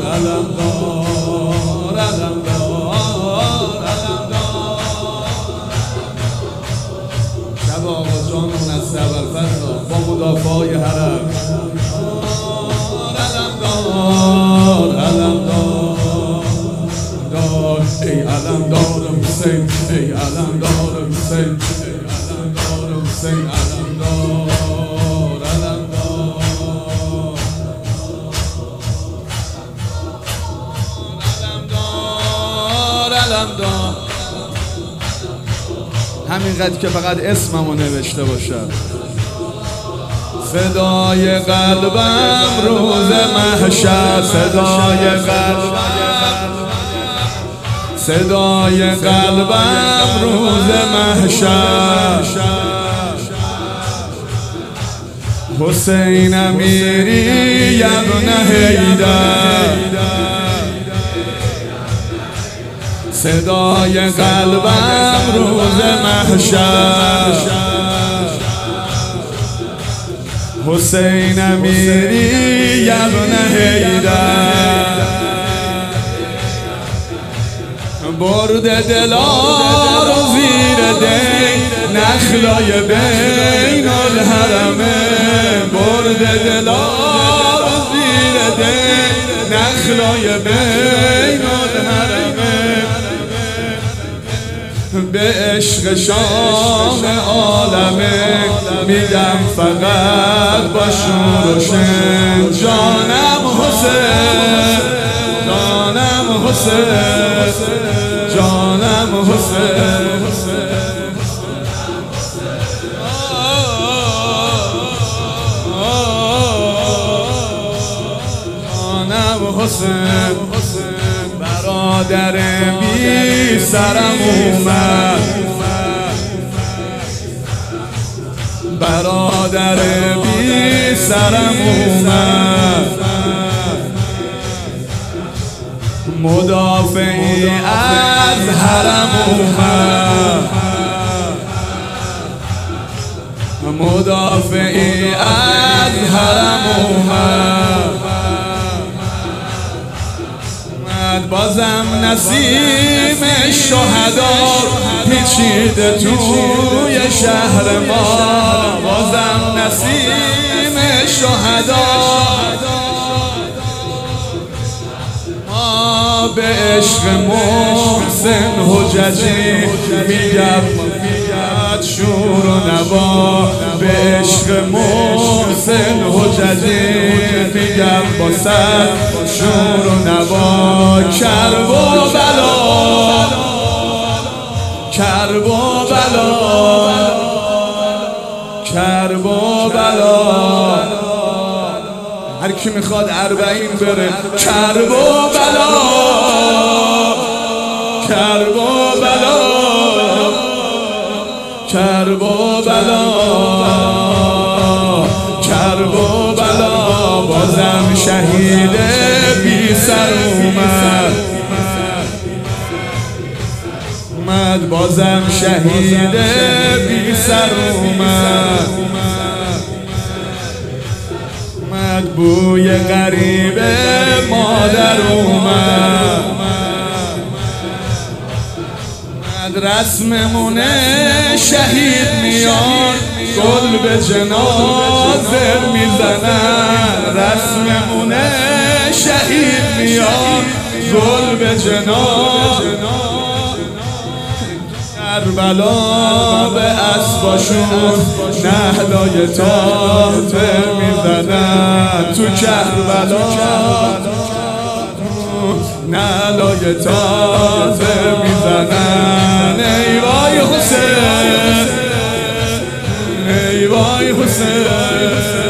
علمدار علمدار شب آقا جان منصب الفضل با مدافع حرم علمدار علمدار ای علمدار حسین ای علمدار حسین ای علمدار حسین علمدار علمدار همینقدر که فقط اسممو نوشته باشم. صدای قلبم روز محشر صدای قلبم روز محشر حسین امیری ابن حیدر صدای قلبم روز محشر حسین امیری ابن حیدر برد دلار و زیر دین نخلای بین الحرمه برد دلار و زیر دین نخلای بین الحرمه به عشق شام عالمه میدم فقط با شور و شن جانم حسین جانم حسین جانم حسین جانم حسین برادر بی سرم اومد برادر بی سرم اومد مدافعی از حرم اومد مدافعی از حرم اومد بازم نسیم شهدا پیچیده توی شهر ما بازم نسیم شهدا ما به عشق محسن حججی میگم شور و نوا به عشق محسن حججی میگم با صد شور و نوا کرب و بلا کرب و بلا کرب و بلا هر کی میخواد 40 بره کرب و بلا کرب و بلا کرب و بلا کرب و بلا بازم شهید بی سر اومد بازم شهید بی سر اومد بوی غریب مادر اومد رسممونه شهید میان گل به جنازه میزنن رسممونه شهید میان گل به جنازه کربلا به اسباشون نهلای تازه میزنن تو کربلا نهلای تازه میزنن ای وای حسین ای وای حسین